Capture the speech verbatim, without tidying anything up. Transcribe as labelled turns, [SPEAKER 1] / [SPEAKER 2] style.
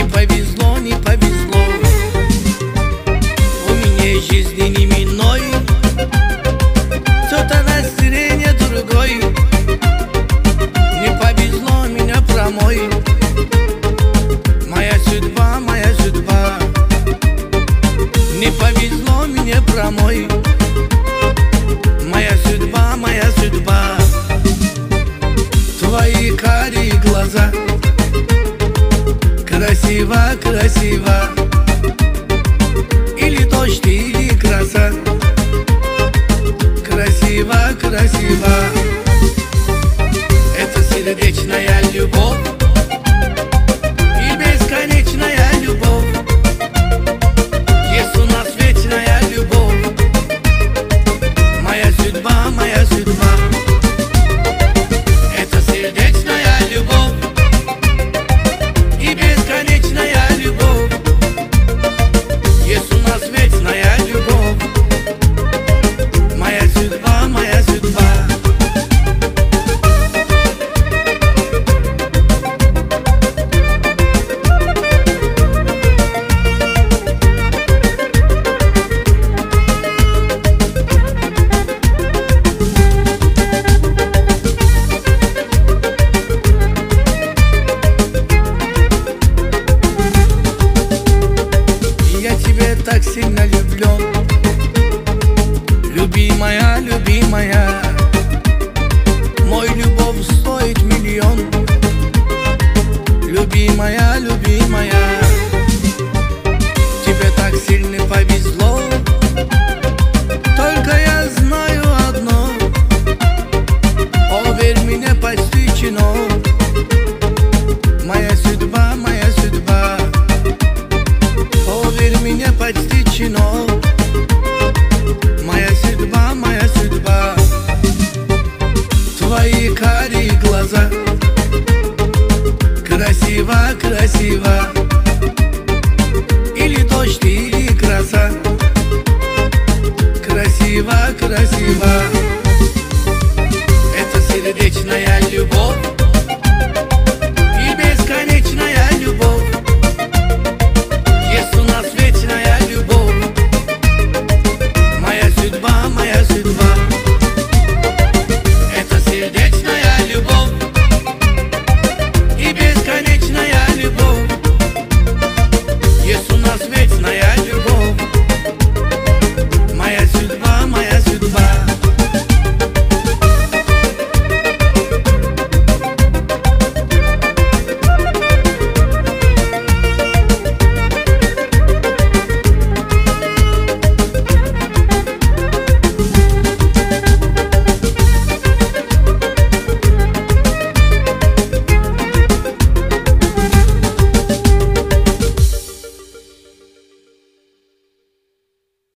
[SPEAKER 1] повезло, не повезло. У меня жизни не миной, кто-то настроение другой. Не повезло меня промой. Моя судьба, моя судьба. Не повезло мне промой. Моя судьба, моя судьба. Твои карие глаза, красиво, красиво. Или дождь, или гроза, красиво, красиво. Это сердечная любовь и бесконечная любовь. Есть у нас вечная любовь. Моя судьба, моя судьба. Это сердечная любовь и бесконечная любовь. Есть у нас вечная любовь. Моя судьба, моя судьба. Так сильно влюблен, любимая, любимая. Мой любовь стоит миллион, любимая, любимая. Тебе так сильно повезло.